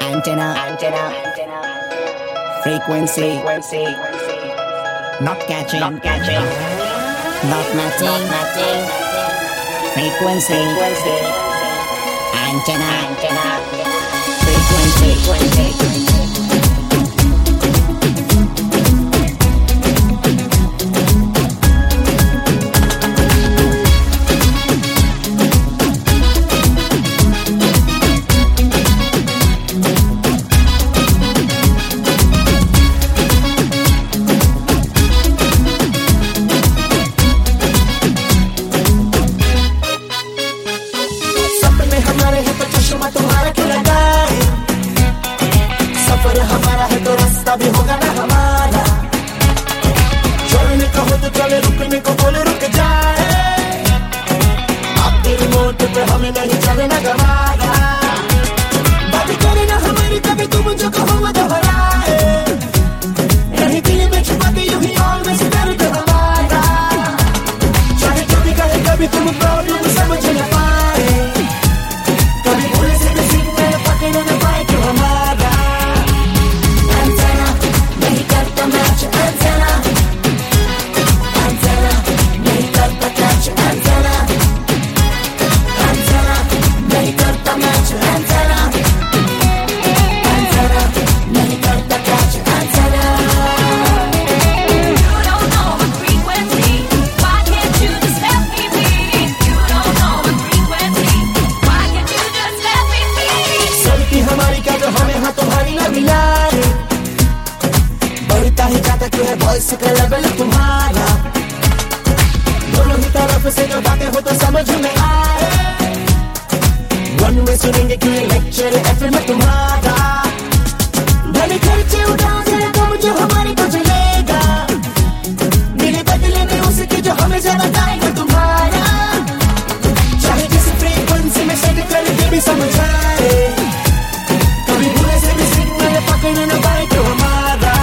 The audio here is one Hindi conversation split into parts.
Antenna, frequency, not catching, not matching, frequency, antenna, frequency. भी होगा ना हमारा, चलने का हो तो चले, रुकने को बोले रुक जाए, आपके रिमोट पे हमें नहीं चलना गवारा, बात करे ना हमारी कभी तुम जो कहो वो दोहराए, नहीं दिल में छुपा के यूं ही ऑलवेज दर्द हमारा, चाहे जो भी कहे कभी तुम प्रॉब्लम समझ न पाए, कभी भूले से भी सिग्नल पकड़ न पाए क्यों हमारा। वॉइस का लेवल तुम्हारा, दोनों ही तरफ से जो बातें हो तो समझ में आए, वन में सुनेंगे कि लेक्चर एफएम तुम्हारा, भले खर्चे उठा जरा तुम जो हमारे को चलेगा, मेरे बदले में उसके जो हमें ज्यादा आएगा तुम्हारा, चाहे जिस फ्रीक्वेंसी में सेट कर के भी समझ आए, कभी भूले से भी सिग्नल पकड़ न पाए तो हमारा।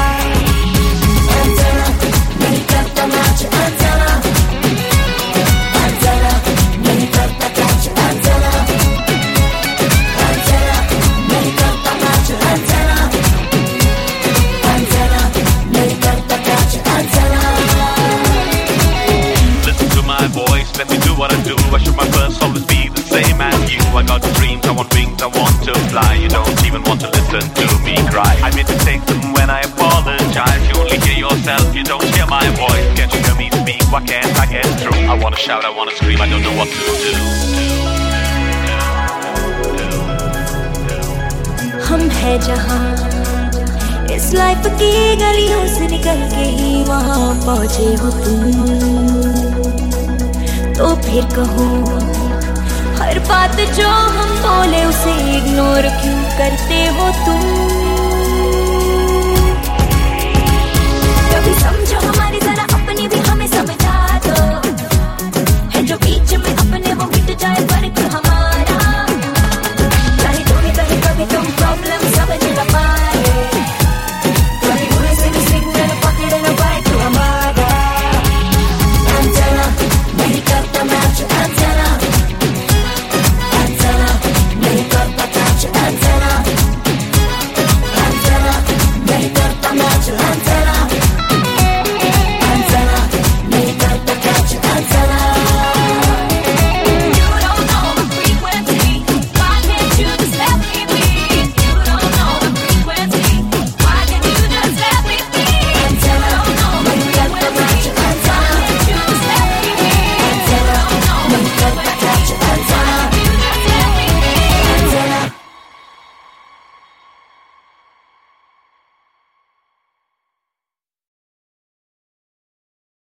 Let me do what I do. I should my first always be the same as you. I got dreams, I want wings, I want to fly. You don't even want to listen to me cry. I made mistakes and when I apologize, you only hear yourself, you don't hear my voice. Can't you hear me speak? Why can't I get through? I wanna shout, I wanna scream, I don't know what to do. हम है जहाँ इस लाइफ की गलियों से निकल के ही वहाँ पहुँचे हो तुम, तो फिर कहो हर बात जो हम बोले उसे इग्नोर क्यों करते हो तुम। कभी समझो हमारी जरा अपनी भी हमें समझा दो, है जो बीच में अपने वो मिट जाए पर